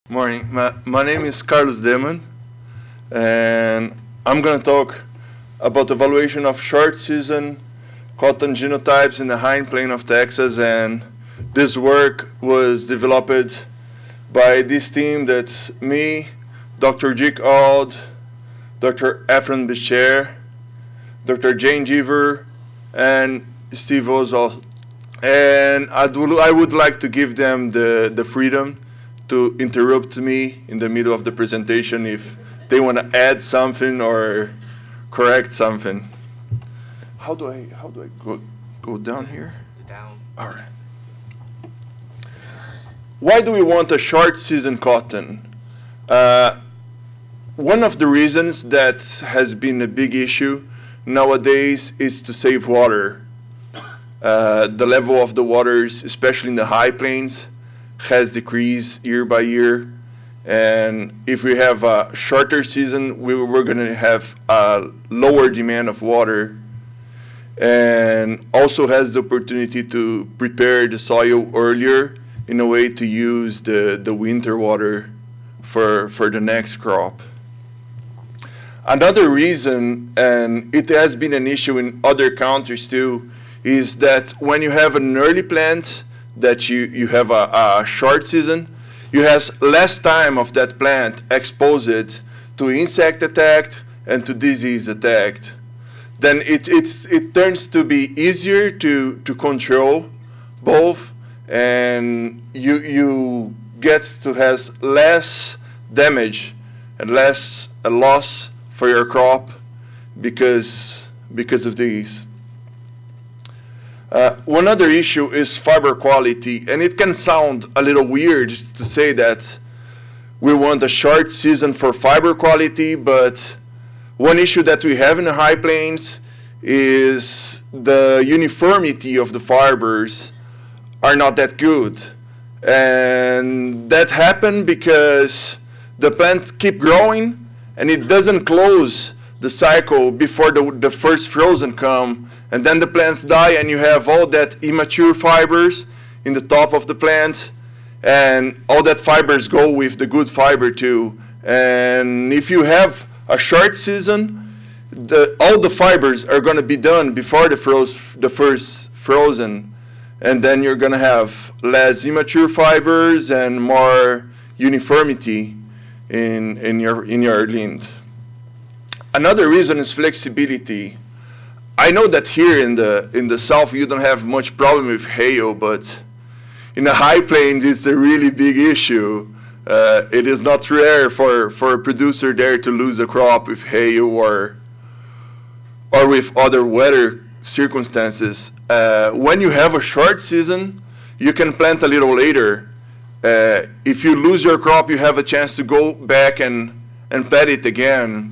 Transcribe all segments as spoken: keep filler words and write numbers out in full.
Morning. My, my name is Carlos Demon, and I'm going to talk about evaluation of short season cotton genotypes in the high plain of Texas. And this work was developed by this team that's me, Doctor Jake Auld, Doctor Efren Becher, Doctor Jane Jeever, and Steve Oswald. And I'd, I would like to give them the, the freedom to interrupt me in the middle of the presentation if they want to add something or correct something. How do I how do I go go down here? Down. All right. Why do we want a short season cotton? Uh, one of the reasons that has been a big issue nowadays is to save water. Uh, the level of the waters, especially in the high plains, has decreased year by year. And if we have a shorter season, we, we're going to have a lower demand of water, and also has the opportunity to prepare the soil earlier in a way to use the, the winter water for, for the next crop. Another reason, and it has been an issue in other countries too, is that when you have an early plant, that you, you have a, a short season, you have less time of that plant exposed to insect attack and to disease attack. Then it, it's, it turns to be easier to, to control both, and you, you get to have less damage and less a loss for your crop because, because of these. Uh, one other issue is fiber quality, and it can sound a little weird to say that we want a short season for fiber quality, but one issue that we have in the high plains is the uniformity of the fibers are not that good. And that happened because the plant keep growing and it doesn't close the cycle before the, the first frozen come, and then the plants die and you have all that immature fibers in the top of the plant, and all that fibers go with the good fiber too. And if you have a short season, the, all the fibers are going to be done before the, froze, the first frozen, and then you're going to have less immature fibers and more uniformity in, in, your, in your lint. Another reason is flexibility. I know that here in the in the south you don't have much problem with hail, but in the high plains it's a really big issue. Uh, it is not rare for, for a producer there to lose a crop with hail or or with other weather circumstances. Uh, when you have a short season, you can plant a little later. Uh, if you lose your crop, you have a chance to go back and, and plant it again.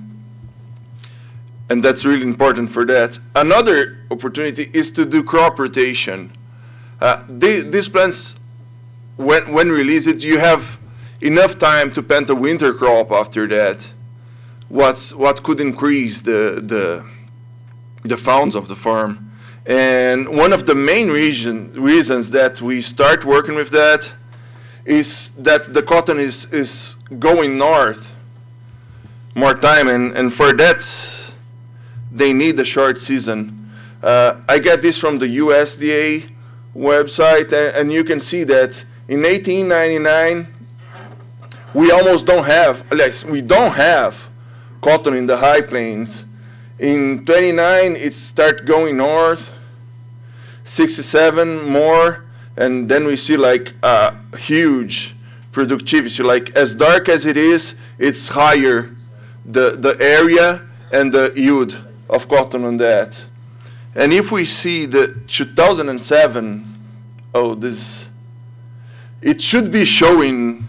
And that's really important for that. Another opportunity is to do crop rotation. Uh, they, these plants, when, when released, you have enough time to plant a winter crop after that. What's, what could increase the, the, the funds of the farm. And one of the main reason, reasons that we start working with that is that the cotton is, is going north more time, and, and for that, they need a short season. Uh, I get this from the U S D A website, and, and you can see that in eighteen ninety-nine, we almost don't have, we don't have cotton in the high plains. In twenty-nine, it start going north, sixty-seven more, and then we see like a huge productivity. Like as dark as it is, it's higher, the, the area and the yield of cotton on that. And if we see the two thousand seven, oh, this, it should be showing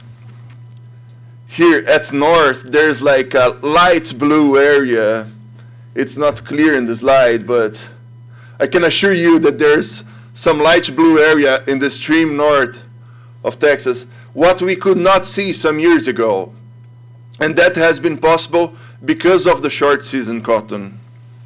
here at north, there's like a light blue area. It's not clear in the slide, but I can assure you that there's some light blue area in the extreme north of Texas, what we could not see some years ago. And that has been possible because of the short season cotton.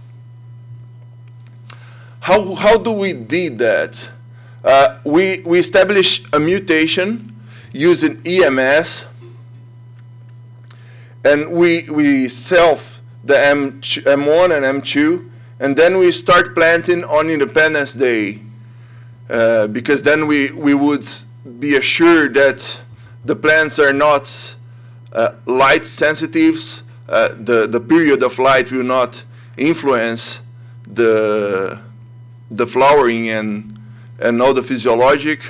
How, how do we did that? Uh, we, we established a mutation using E M S and we we self the M M1 and M two, and then we start planting on Independence Day, uh, because then we we would be assured that the plants are not uh, light sensitives. Uh, the the period of light will not influence the the flowering and and all the physiologic.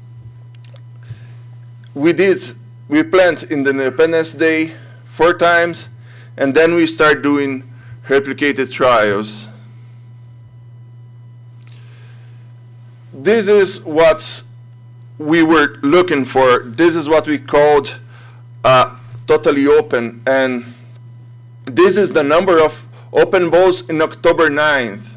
We did we plant in the Independence Day four times, and then we start doing replicated trials. This is what we were looking for. This is what we called uh, totally open, and this is the number of open balls in October ninth.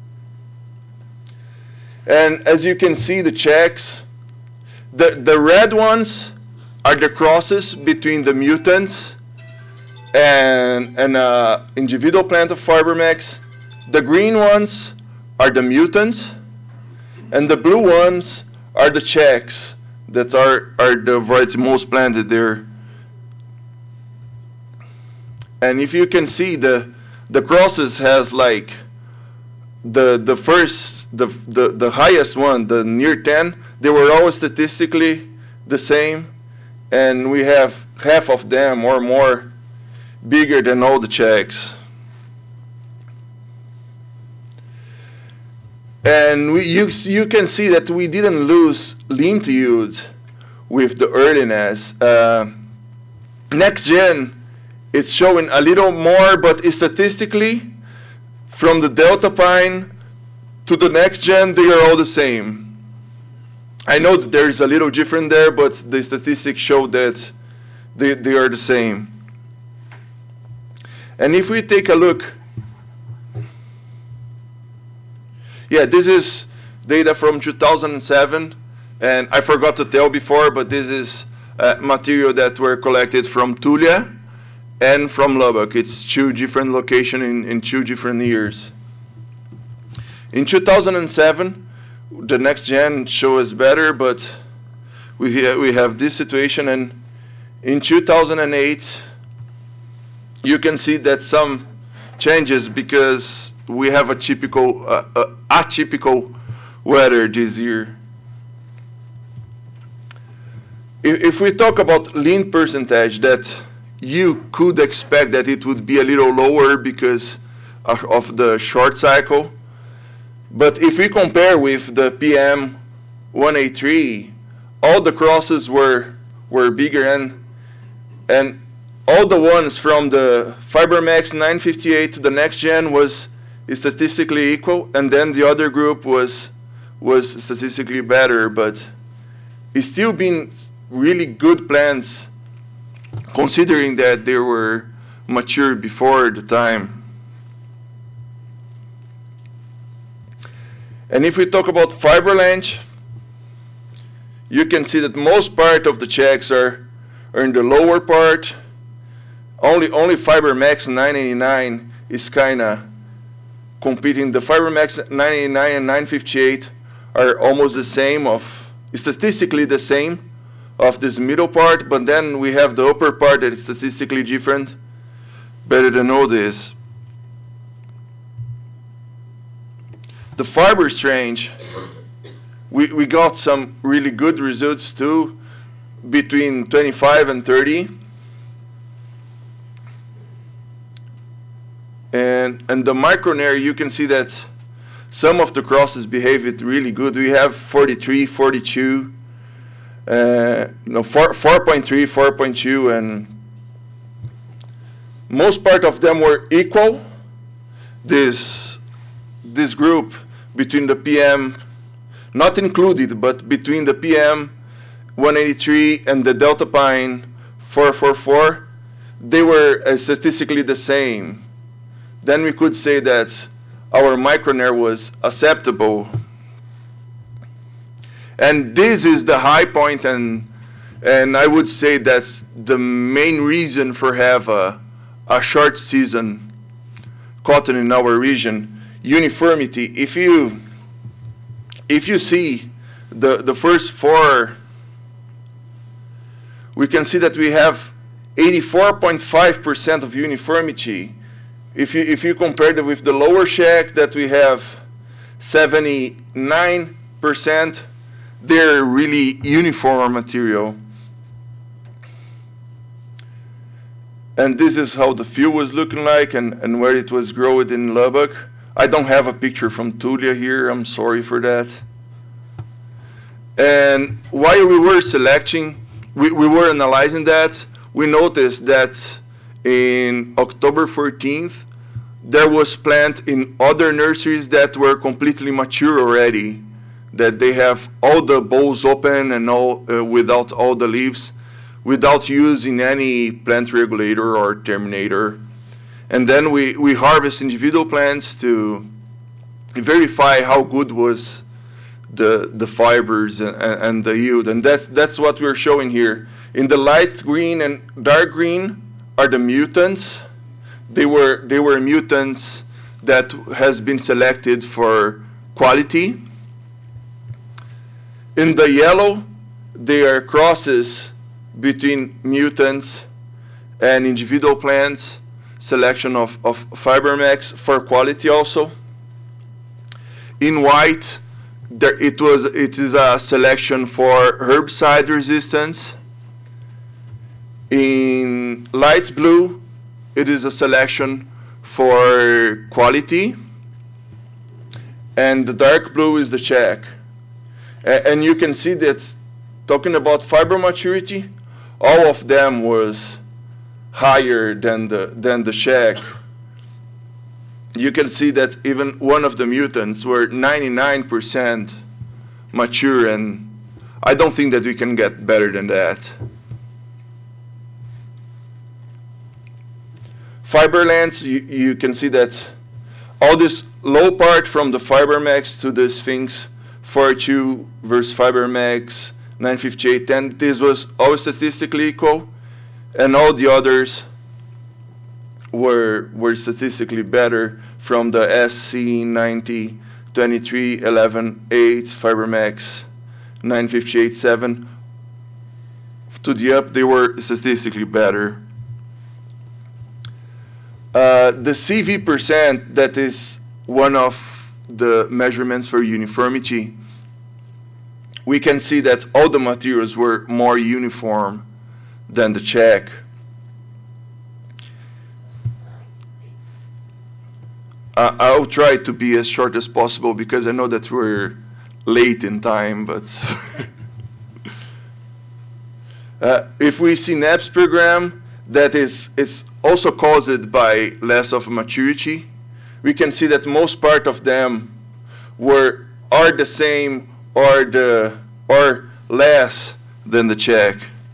And as you can see, the checks, the, the red ones are the crosses between the mutants and an uh, individual plant of FiberMax. The green ones are the mutants, and the blue ones are the checks that are, are the variety most planted there. And if you can see, the the crosses has like the the first the the, the highest one, the near ten, they were always statistically the same, and we have half of them or more bigger than all the checks. And we, you, you can see that we didn't lose lint yield with the earliness. Uh, next gen, it's showing a little more, but statistically, from the Delta Pine to the next gen, they are all the same. I know that there is a little different there, but the statistics show that they, they are the same. And if we take a look, yeah, this is data from two thousand seven, and I forgot to tell before, but this is uh, material that were collected from Tulia and from Lubbock. It's two different locations in, in two different years. In two thousand seven, the next gen shows better, but we, ha we have this situation, and in two thousand eight, you can see that some changes because we have a typical, uh, uh, atypical weather this year. If, if we talk about lean percentage, that you could expect that it would be a little lower because of, of the short cycle. But if we compare with the P M one eighty-three, all the crosses were were bigger, and and all the ones from the FiberMax nine fifty-eight to the next gen was statistically equal, and then the other group was was statistically better, but it's still been really good plants considering that they were mature before the time. And if we talk about fiber length, you can see that most part of the checks are, are in the lower part. Only only FiberMax nine eighty-nine is kind of competing. The FiberMax nine eighty-nine and nine fifty-eight are almost the same, of statistically the same of this middle part, but then we have the upper part that is statistically different. Better to know this. The fibers range, we, we got some really good results too, between twenty-five and thirty. And, and the micronair, you can see that some of the crosses behaved really good. We have forty-three, forty-two, uh, no, four point three, four point two, and most part of them were equal. This, this group between the P M, not included, but between the P M one eighty-three and the Delta Pine four forty-four, they were uh, statistically the same. Then we could say that our micronair was acceptable. And this is the high point, and and I would say that's the main reason for have a, a short season cotton in our region. Uniformity. If you if you see the the first four, we can see that we have eighty-four point five percent of uniformity. If you, if you compare it with the lower shack that we have seventy-nine percent, they're really uniform material. And this is how the field was looking like and, and where it was growing in Lubbock. I don't have a picture from Tulia here, I'm sorry for that. And while we were selecting, we, we were analyzing that, we noticed that in October fourteenth, there was plant in other nurseries that were completely mature already, that they have all the bowls open and all uh, without all the leaves, without using any plant regulator or terminator. And then we, we harvest individual plants to verify how good was the, the fibers and, and the yield. And that's, that's what we're showing here. In the light green and dark green are the mutants. They were, they were mutants that has been selected for quality. In the yellow, they are crosses between mutants and individual plants, selection of, of FiberMax for quality also. In white, there, it, was, it is a selection for herbicide resistance. In light blue, it is a selection for quality. And the dark blue is the check. A and you can see that, talking about fiber maturity, all of them was higher than the, than the check. You can see that even one of the mutants were ninety-nine percent mature, and I don't think that we can get better than that. Fiberlands, you, you can see that all this low part from the FiberMax to the Sphinx forty-two versus FiberMax nine fifty-eight ten, this was all statistically equal, and all the others were, were statistically better from the S C ninety, twenty-three, eleven, eight, FiberMax nine fifty-eight seven. To the up, they were statistically better. Uh, the C V percent, that is one of the measurements for uniformity, we can see that all the materials were more uniform than the check. Uh, I'll try to be as short as possible because I know that we're late in time, but uh, if we see N A P S program, that is it's also caused by less of maturity, we can see that most part of them were are the same or the or less than the check.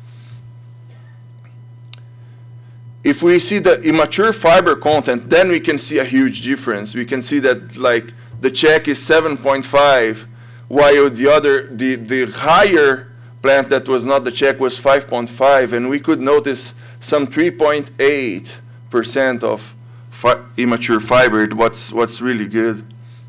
If we see the immature fiber content, then we can see a huge difference. We can see that like the check is seven point five, while the other the the higher plant that was not the check was five point five, and we could notice some three point eight percent of fi immature fiber. What's what's really good.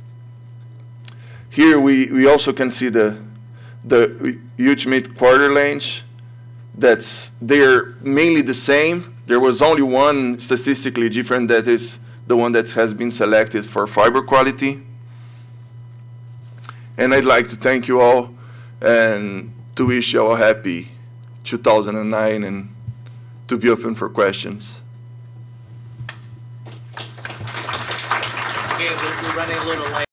Here we we also can see the the ultimate quarter length. That's they're mainly the same. There was only one statistically different, that is the one that has been selected for fiber quality. And I'd like to thank you all and to wish you all a happy two thousand nine and to be open for questions. Okay, we're running a little late.